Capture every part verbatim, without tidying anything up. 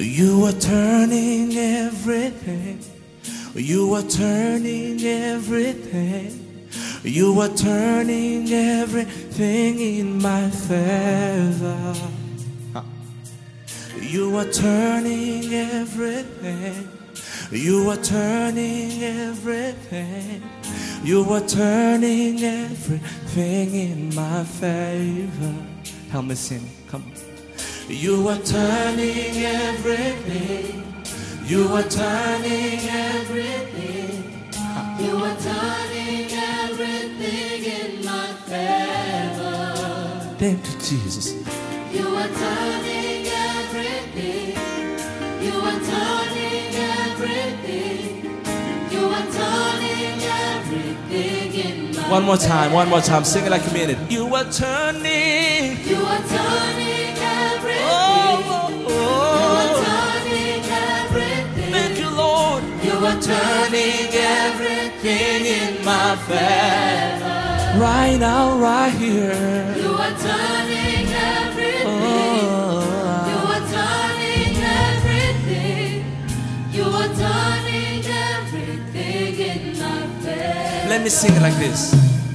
You are turning everything. You are turning everything. You are turning everything in my favor. You are turning everything. You are turning everything. You are turning everything in my favor. Help me sing. Come on. You are turning everything. You are turning everything. You are turning everything in my favor. Thank you, Jesus. You are turning everything. You are turning everything. You are turning everything in my One more time, one more time. Sing it like you mean it. You are turning. You are turning everything. Oh, oh, You oh. are turning everything. Thank you, Lord. You are turning everything in my favor. Right now, right here. You are turning everything. Oh. You are turning everything. You are turning everything in my favor. Let me sing it like this.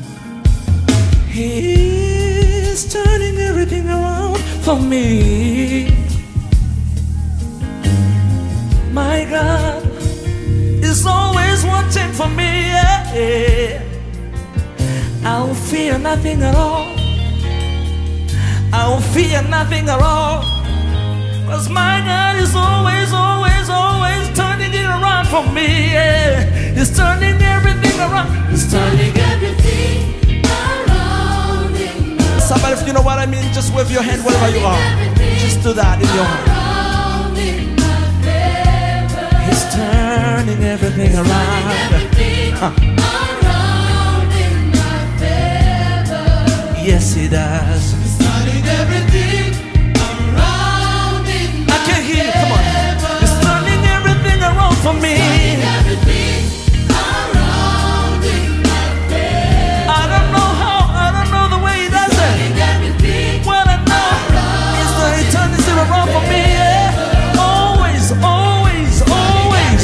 He's turning everything around for me. My God is always watching for me. Yeah. I'll fear nothing at all. I'll fear nothing at all. Cause my God is always, always, always turning it around for me. Yeah. He's turning everything around. He's turning Everything around in my Somebody, if you know what I mean, just wave your hand wherever you are. Just do that in your heart. around in my favor. He's turning everything around. Everything Huh. around in my favor. Yes, He does. Turning everything around in my I can hear you. Come on. He's turning everything around for me. everything around in my favor. I don't know how. I don't know the way He does it. Everything What I know is that He turns it around for me. Yeah. Always, always, always.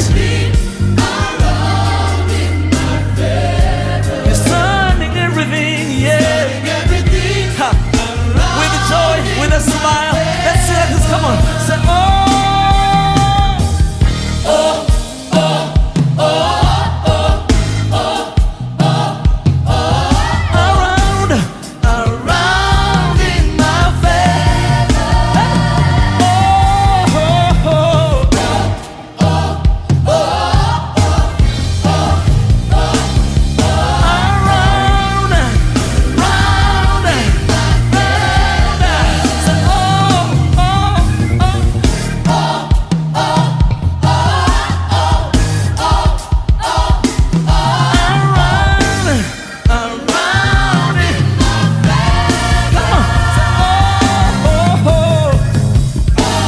around in my favor. He's turning everything. Yeah. Everything Ha. With a joy, with a smile. Let's say like this. Come on. Say, oh. Around, around in my favor. Oh, oh, oh. Around, round, round. Say, oh, oh, oh. Around, around in my favor. Come on. Say, oh, oh, oh.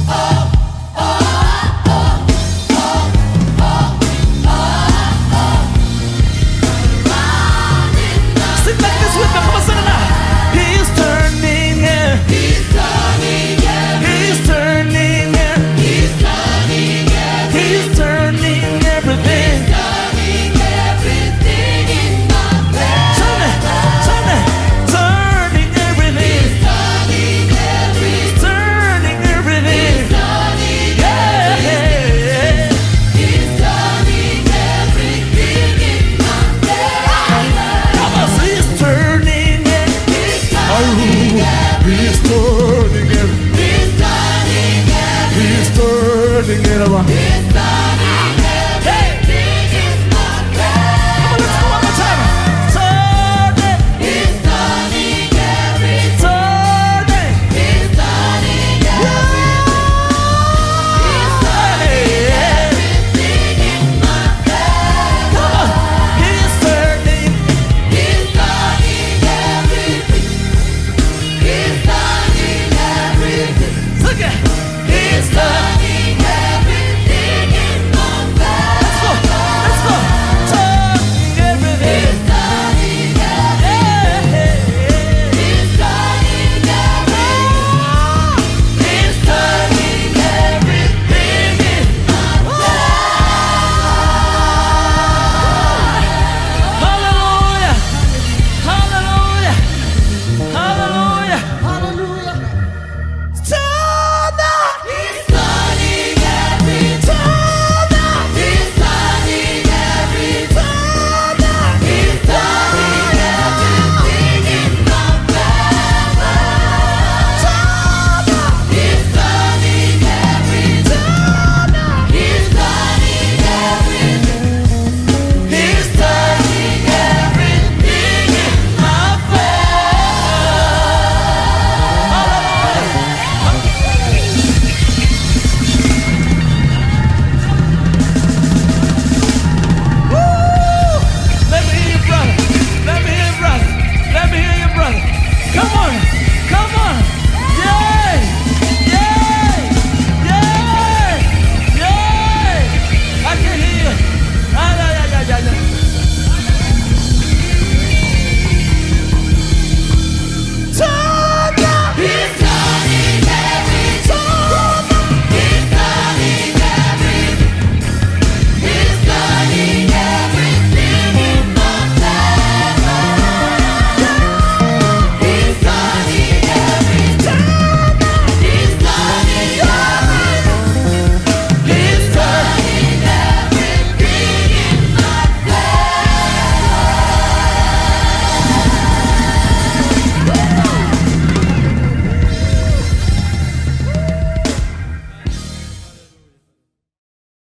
Sing like this with me. Come on, sing it now. He's turning it. He's turning He's turning it. He's turning He's turning everything. turning everything in my Turn it, turn it, turning everything. turning everything Turning everything. turning Yeah, yeah, yeah. He's turning everything in my favor. Come on, say he's turning it. He's Oh, turning he's turning it. He's turning He's turning it around. He's turning